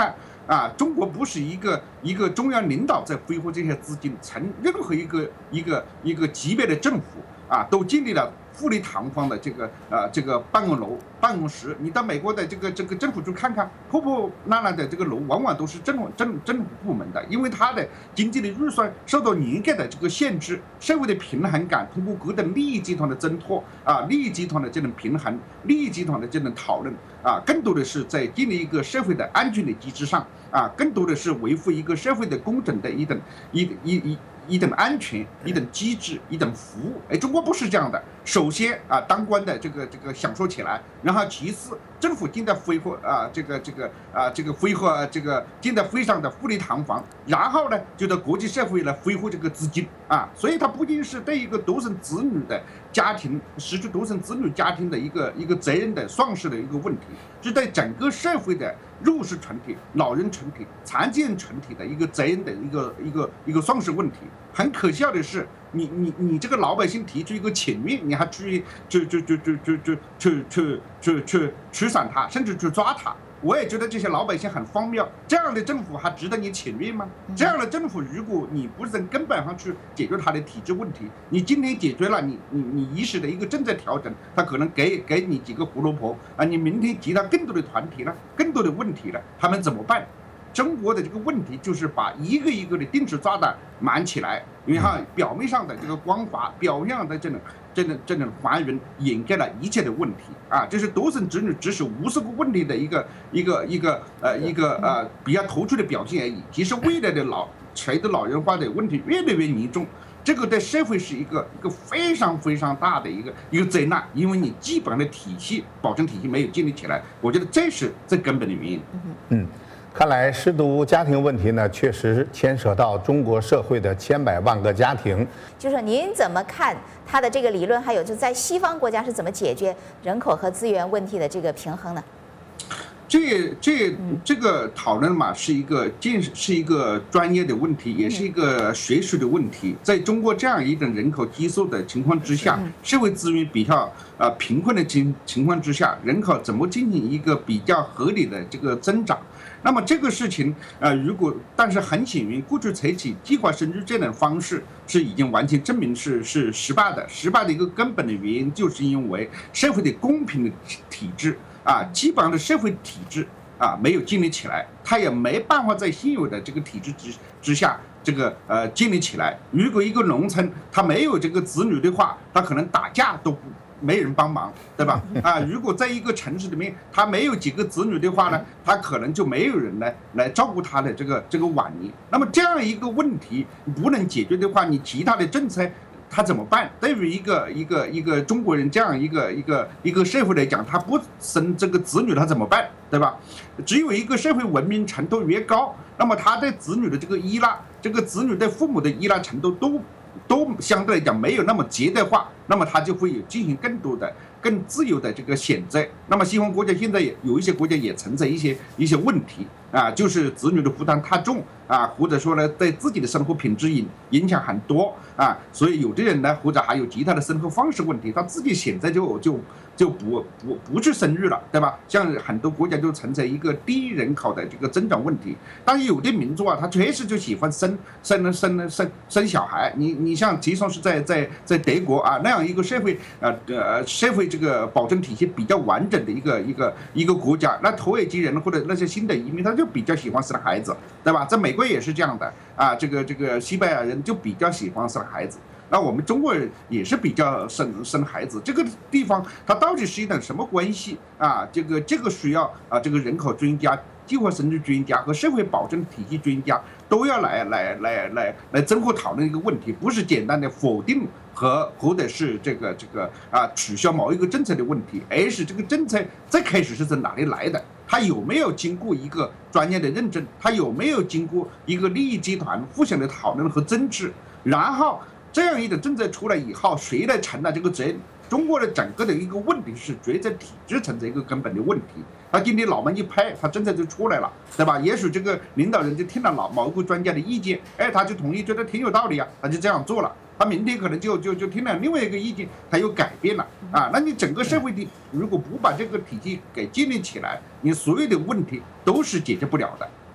啊，中国不是一个一个中央领导在挥霍这些资金，成任何一个一个一个级别的政府啊，都经历了富丽堂皇的这个呃这个办公楼、办公室。你到美国的这个这个政府去看看，破破烂烂的这个楼，往往都是政府政政府部门的，因为它的经济的预算受到严格的这个限制，社会的平衡感通过各等利益集团的挣脱啊，利益集团的这种平衡，利益集团的这种讨论啊，更多的是在建立一个社会的安全的机制上啊，更多的是维护一个社会的工整的一等一一一。一等安全，一等机制，一等服务。哎，中国不是这样的。首先啊，当官的这个这个享受起来，然后其次，政府正在挥霍啊，这个这个啊，这个挥霍这个正在非常的富丽堂皇，然后呢，就在国际社会来挥霍这个资金啊。所以它不仅是对一个独生子女的家庭，失去独生子女家庭的一个一个责任的丧失的一个问题，是对整个社会的弱势群体、老人群体、残疾人群体的一个责任的一个一个一个丧失问题。很可笑的是，你你你这个老百姓提出一个请愿，你还去去去去去去去去去去去驱散他，甚至去抓他。我也觉得这些老百姓很荒谬，这样的政府还值得你请愿吗？这样的政府，如果你不是从根本上去解决它的体制问题，你今天解决了，你你你一时的一个政策调整，他可能给给你几个胡萝卜啊，你明天其他更多的团体了，更多的问题了，他们怎么办？中国的这个问题就是把一个一个的定时炸弹埋起来，你看表面上的这个光滑，表面上的这种这种这种繁荣掩盖了一切的问题啊！这是独生子女指使无数个问题的一个一个一个呃一个呃比较突出的表现而已。其实未来的老随着老人化的问题越来越严重，这个对社会是一个一个非常非常大的一个一个灾难，因为你基本的体系保证体系没有建立起来，我觉得这是最根本的原因。 嗯。看来失独家庭问题呢，确实牵扯到中国社会的千百万个家庭。 就是您怎么看他的这个理论，还有就在西方国家是怎么解决人口和资源问题的这个平衡呢？ 这这这个讨论嘛，是一个见是一个专业的问题，也是一个学术的问题。在中国这样一种人口基数的情况之下，社会资源比较呃贫困的情情况之下，人口怎么进行一个比较合理的这个增长？那么这个事情，呃，如果但是很显然，过去采取计划生育这种方式是已经完全证明是是失败的。失败的一个根本的原因，就是因为社会的公平的体制啊，基本上的社会体制啊没有建立起来，它也没办法在现有的这个体制之之下这个呃建立起来。如果一个农村它没有这个子女的话，它可能打架都不。没人帮忙，对吧？啊，如果在一个城市里面，他没有几个子女的话呢，他可能就没有人来来照顾他的这个这个晚年。那么这样一个问题不能解决的话，你其他的政策他怎么办？对于一个一个一个中国人这样一个一个一个社会来讲，他不生这个子女他怎么办？对吧？只有一个社会文明程度越高，那么他对子女的这个依赖，这个子女对父母的依赖程度都。都相对来讲没有那么绝对化，那么它就会有进行更多的、更自由的这个选择。那么西方国家现在也有一些国家也存在一些一些问题啊，就是子女的负担太重啊，或者说呢对自己的生活品质影影响很多啊，所以有的人呢，或者还有其他的生活方式问题，他自己选择就就就不不不去生育了，对吧？像很多国家就存在一个低人口的这个增长问题，但是有的民族啊，他确实就喜欢生生生生生小孩，你你像即使是在在在德国啊那样一个社会呃呃社会这个保证体系比较完整的一个一个一个国家，那土耳其人或者那些新的移民，他就比较喜欢生孩子，对吧？在美国也是这样的啊，这个这个西班牙人就比较喜欢生孩子。那我们中国人也是比较生生孩子，这个地方它到底是一种什么关系啊？这个这个需要啊，这个人口专家、计划生育专家和社会保障体系专家都要来来来来来综合讨论一个问题，不是简单的否定和或者是这个这个啊取消某一个政策的问题，而是这个政策最开始是从哪里来的？它有没有经过一个专业的认证？它有没有经过一个利益集团互相的讨论和争执？然后。这样一个政策出来以后，谁来承担这个责任？中国的整个的一个问题是决策体制存在一个根本的问题。他今天老门一拍，他政策就出来了，对吧？也许这个领导人就听了老某个专家的意见，哎，他就同意，觉得挺有道理啊，他就这样做了。他明天可能就就就听了另外一个意见，他又改变了啊。那你整个社会的如果不把这个体系给建立起来，你所有的问题都是解决不了的。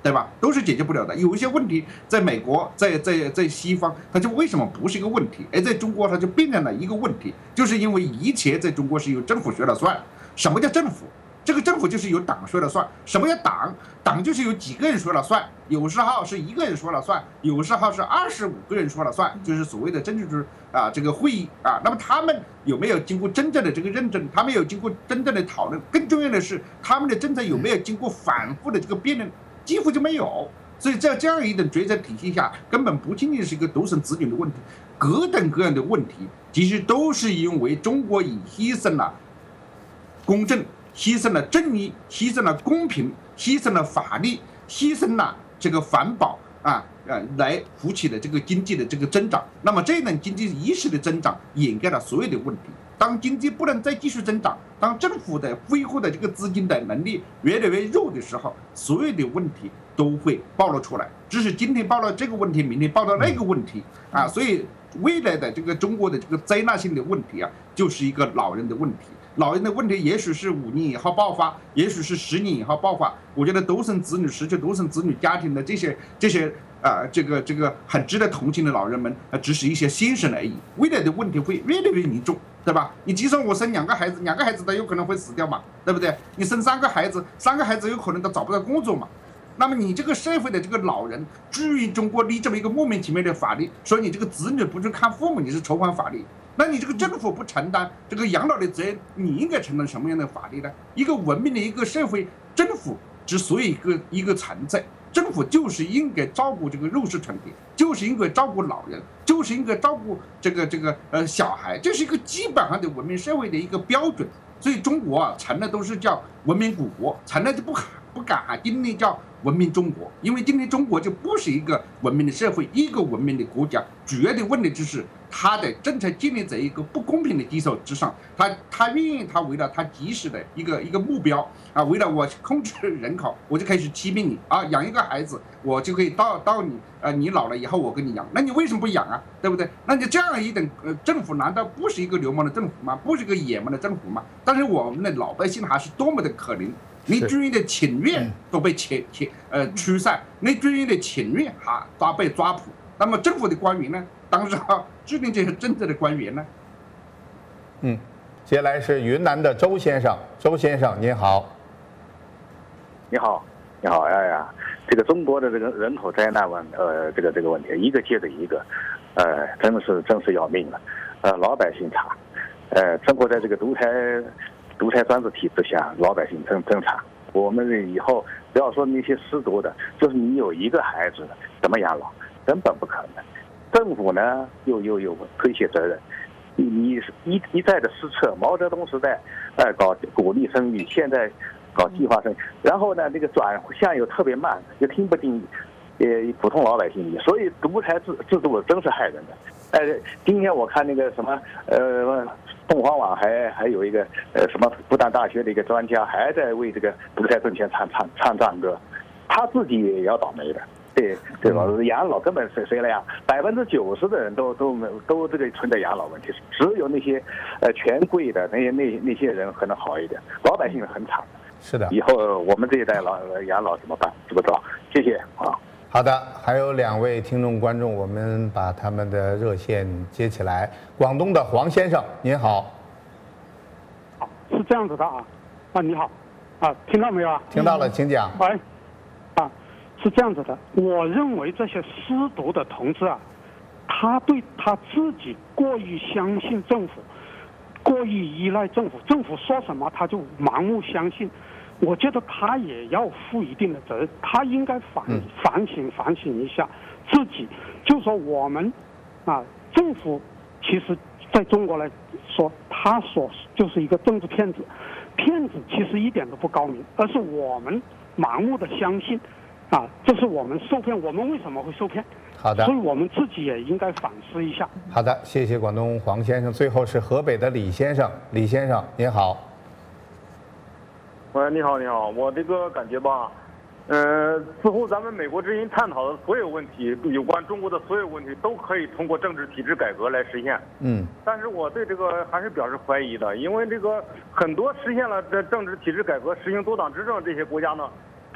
对吧？都是解决不了的。有一些问题在美国，在在在西方，它就为什么不是一个问题？而在中国，它就变成了一个问题，就是因为一切在中国是由政府说了算。什么叫政府？这个政府就是由党说了算。什么叫党？党就是由几个人说了算，有时候是一个人说了算，有时候是二十五个人说了算，就是所谓的政治啊这个会议啊。那么他们有没有经过真正的这个认证？他们有经过真正的讨论？更重要的是，他们的政策有没有经过反复的这个辩论？几乎就没有。所以在这样一种决策体系下，根本不仅仅是一个独生子女的问题，各等各样的问题，其实都是因为中国已牺牲了公正，牺牲了正义，牺牲了公平，牺牲了法律，牺牲了这个环保啊，呃，来扶起了这个经济的这个增长。那么这种经济意识的增长掩盖了所有的问题。当经济不能再继续增长，当政府的挥霍的这个资金的能力越来越弱的时候，所有的问题都会暴露出来。只是今天暴露这个问题，明天暴露那个问题啊，所以未来的这个中国的这个灾难性的问题啊，就是一个老人的问题。老人的问题也许是五年以后爆发，也许是十年以后爆发。我觉得独生子女、失去独生子女家庭的这些这些啊、呃，这个这个很值得同情的老人们，呃，只是一些先生而已。未来的问题会越来越严重，对吧？你就算我生两个孩子，两个孩子都有可能会死掉嘛，对不对？你生三个孩子，三个孩子有可能都找不到工作嘛。那么你这个社会的这个老人，至于中国立这么一个莫名其妙的法律，说你这个子女不是看父母，你是筹款法律。那你这个政府不承担这个养老的责任，你应该承担什么样的法律呢？一个文明的一个社会，政府之所以一个一个存在，政府就是应该照顾这个弱势群体，就是应该照顾老人，就是应该照顾这个这个呃小孩，这是一个基本上的文明社会的一个标准。所以中国啊，成了都是叫文明古国，成了就不不敢喊今天叫文明中国，因为今天中国就不是一个文明的社会，一个文明的国家。主要的问题就是它的政策建立在一个不公平的基础之上，他他愿意他为了他及时的一个一个目标啊，为了我控制人口，我就开始欺骗你啊，养一个孩子我就可以到到你呃你老了以后我给你养，那你为什么不养啊？对不对？那你这样一等呃政府难道不是一个流氓的政府吗？不是一个野蛮的政府吗？但是我们的老百姓还是多么的可怜。你居民的情愿都被切切呃驱散，你居民的情愿还抓被抓捕，那么政府的官员呢？当时啊制定这些政策的官员呢？ 嗯，接下来是云南的周先生，周先生您好。 你好，你好，哎呀，这个中国的这个人口灾难问呃这个这个问题一个接着一个，呃真是真是要命了，呃老百姓差，呃生活在这个独裁。独裁专制体制下，老百姓真真惨。我们以后不要说那些失独的，就是你有一个孩子，怎么养老，根本不可能。政府呢，又又有推卸责任，你你一一再的失策。毛泽东时代，呃，搞鼓励生育，现在搞计划生育，然后呢，这个转向又特别慢，又听不进呃普通老百姓，所以独裁制制度真是害人的。哎，今天我看那个什么呃。凤凰网还还有一个呃什么复旦大学的一个专家还在为这个独裁政权唱唱唱赞歌，他自己也要倒霉的，对对吧？养老根本谁谁来养？百分之九十的人都都都这个存在养老问题，只有那些呃权贵的那些那那些人可能好一点，老百姓很惨。 是的， 以后我们这一代老养老怎么办？知不知道？谢谢啊。 好的，还有两位听众观众，我们把他们的热线接起来。广东的黄先生，您好。 好，是这样子的啊，啊，你好，啊，听到没有啊？ 听到了，请讲。 喂，啊，是这样子的，我认为这些失独的同志啊，他对他自己过于相信政府，过于依赖政府，政府说什么他就盲目相信。我觉得他也要负一定的责任，他应该反反省反省一下自己。就说我们啊，政府其实在中国来说，他所就是一个政治骗子，骗子其实一点都不高明，而是我们盲目的相信啊，这是我们受骗。我们为什么会受骗？ 好的， 所以我们自己也应该反思一下。 好的，谢谢广东黄先生。最后是河北的李先生，李先生您好。 喂，你好，你好，我这个感觉吧，呃，似乎咱们美国之音探讨的所有问题，有关中国的所有问题，都可以通过政治体制改革来实现。 嗯。 但是我对这个还是表示怀疑的，因为这个很多实现了这政治体制改革、实行多党执政这些国家呢，政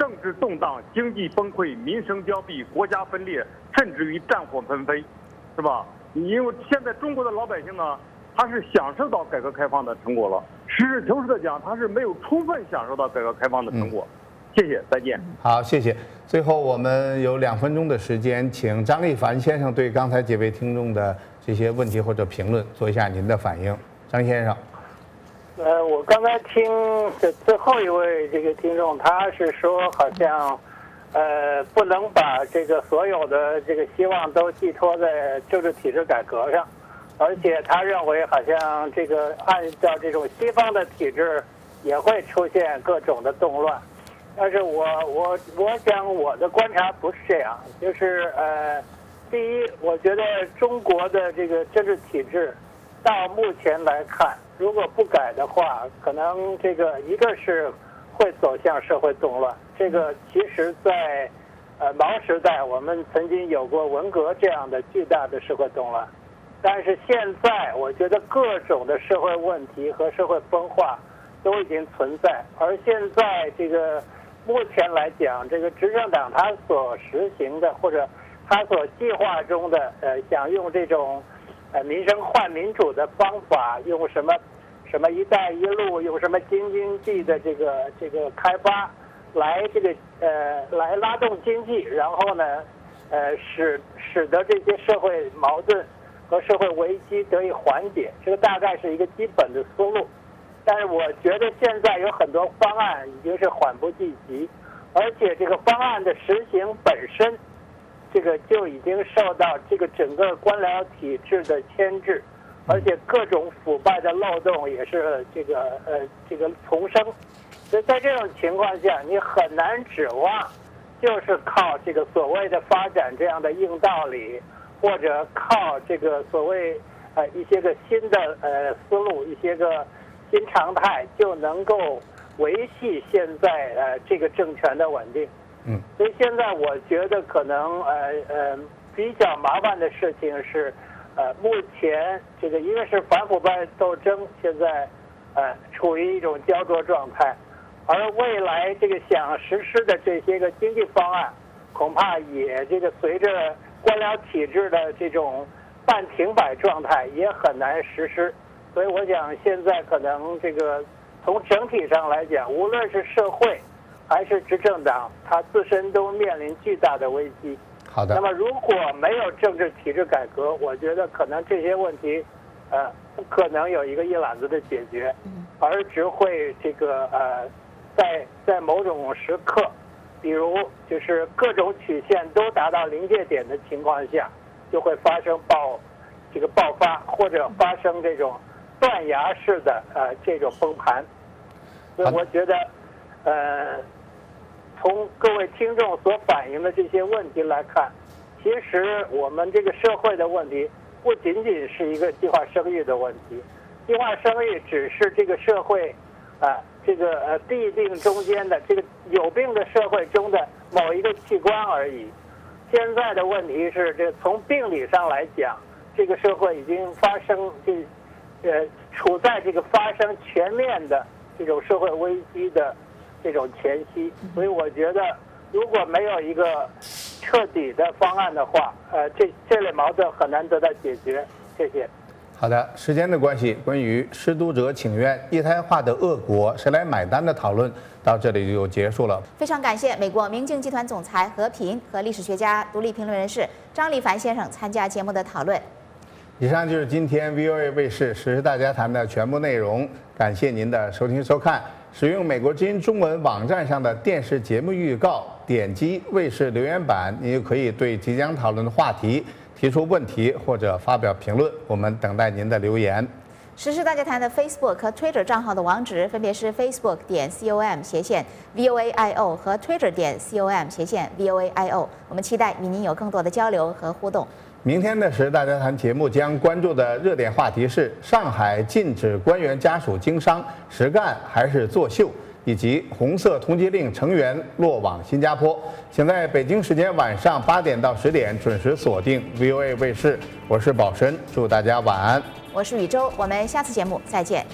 政治动荡、经济崩溃、民生凋敝、国家分裂，甚至于战火纷飞，是吧？因为现在中国的老百姓呢，他是享受到改革开放的成果了，实事求是的讲，他是没有充分享受到改革开放的成果。嗯、谢谢，再见。 好，谢谢。最后我们有两分钟的时间，请张立凡先生对刚才几位听众的这些问题或者评论做一下您的反应。张先生。 呃，我刚才听这最后一位这个听众，他是说好像，呃，不能把这个所有的这个希望都寄托在政治体制改革上，而且他认为好像这个按照这种西方的体制也会出现各种的动乱，但是我我我想我的观察不是这样，就是呃，第一，我觉得中国的这个政治体制到目前来看，如果不改的话，可能这个一个是会走向社会动乱。这个其实在呃毛时代，我们曾经有过文革这样的巨大的社会动乱，但是现在我觉得各种的社会问题和社会分化都已经存在，而现在这个目前来讲，这个执政党他所实行的或者他所计划中的呃想用这种呃，民生换民主的方法，用什么什么“一带一路”，用什么京津冀的这个这个开发，来这个呃来拉动经济，然后呢，呃使使得这些社会矛盾和社会危机得以缓解，这个大概是一个基本的思路。但是我觉得现在有很多方案已经是缓不济急，而且这个方案的实行本身。这个就已经受到这个整个官僚体制的牵制，而且各种腐败的漏洞也是这个呃这个丛生，所以在这种情况下，你很难指望就是靠这个所谓的发展这样的硬道理，或者靠这个所谓呃一些个新的呃思路，一些个新常态就能够维系现在呃这个政权的稳定。 嗯， 所以现在我觉得可能呃呃比较麻烦的事情是，呃目前这个一个是反腐败斗争现在呃处于一种焦灼状态，而未来这个想实施的这些个经济方案，恐怕也这个随着官僚体制的这种半停摆状态也很难实施。所以我想现在可能这个从整体上来讲，无论是社会还是执政党，它自身都面临巨大的危机。 好的。 那么如果没有政治体制改革，我觉得可能这些问题，呃，不可能有一个一揽子的解决，而只会这个呃，在在某种时刻，比如就是各种曲线都达到临界点的情况下，就会发生爆这个爆发，或者发生这种断崖式的呃这种崩盘。所以我觉得，呃。从各位听众所反映的这些问题来看，其实我们这个社会的问题不仅仅是一个计划生育的问题，计划生育只是这个社会啊、呃、这个呃弊病中间的这个有病的社会中的某一个器官而已。现在的问题是，这从病理上来讲，这个社会已经发生这呃处在这个发生全面的这种社会危机的这种前夕，所以我觉得如果没有一个彻底的方案的话，呃，这这类矛盾很难得到解决。谢谢。 好的，时间的关系，关于失独者请愿、一胎化的俄国谁来买单的讨论到这里就结束了。 非常感谢美国明镜集团总裁何平和历史学家、独立评论人士张立凡先生参加节目的讨论。 以上就是今天 V O A 卫视《时事大家谈》的全部内容，感谢您的收听收看。使用美国之音中文网站上的电视节目预告，点击卫视留言板，你就可以对即将讨论的话题提出问题或者发表评论，我们等待您的留言。 时事大家谈的 Facebook 和 Twitter 账号的网址分别是 facebook 点 com 斜线 V O A I O 和 Twitter 点 com 斜线 V O A I O。我们期待与您有更多的交流和互动。 明天的《时事大家谈》节目将关注的热点话题是：上海禁止官员家属经商，实干还是作秀？以及红色通缉令成员落网新加坡。请在北京时间晚上八点到十点准时锁定 V O A 卫视。我是宝申，祝大家晚安。 我是宇宙，我们下次节目再见。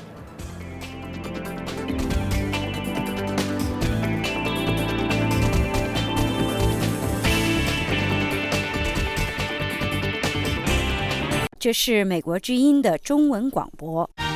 这是美国之音的中文广播。